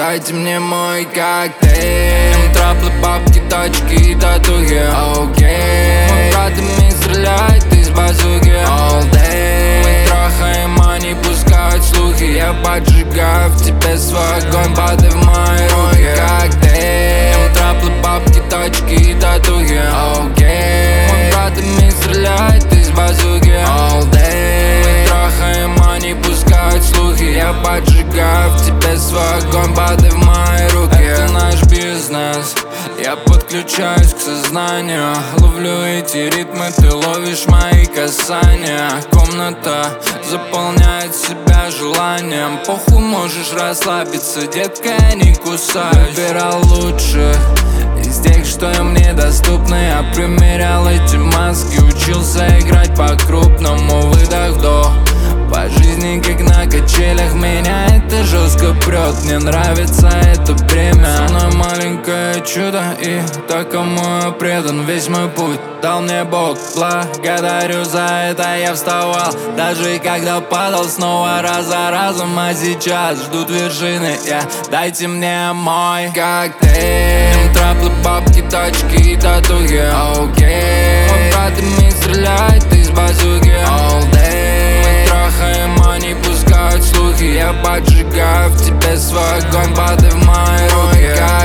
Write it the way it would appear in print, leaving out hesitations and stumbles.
дайте мне мой коктейль. Траплы, бабки, тачки и татухи. Окей, мы братами стреляет из базуки. All day мы трахаем, они пускают слухи. Я поджигаю в тебе свой огонь, падай в мои руки. Коктейль, траплы, бабки, тачки и татухи. Окей, мы братами стреляет из базуки. All day мы трахаем, они пускают слухи. Я поджигаю в тебе свой огонь, падай в мои руки. Это наш бизнес, я подключаюсь к сознанию. Ловлю эти ритмы, ты ловишь мои касания. Комната заполняет себя желанием. Похуй, можешь расслабиться, детка, я не кусаюсь. Выбирал лучше из тех, что им недоступны. Я примерял эти маски, учился играть по-крупному. Выдох, вдох, по жизни как на качелях. Меня это жестко прет, мне нравится это бремя. Со мной маленькое чудо, и так, кому я предан. Весь мой путь дал мне Бог, благодарю за это. Я вставал, даже когда падал, снова раз за разом. А сейчас ждут вершины, дайте мне мой коктейль. Траплы, бабки, тачки и татухи. Окей, мы братами стреляет из базуки. All day мы трахаем, они пускают слухи. Я поджигаю в тебе свой огонь, падай в мои руки.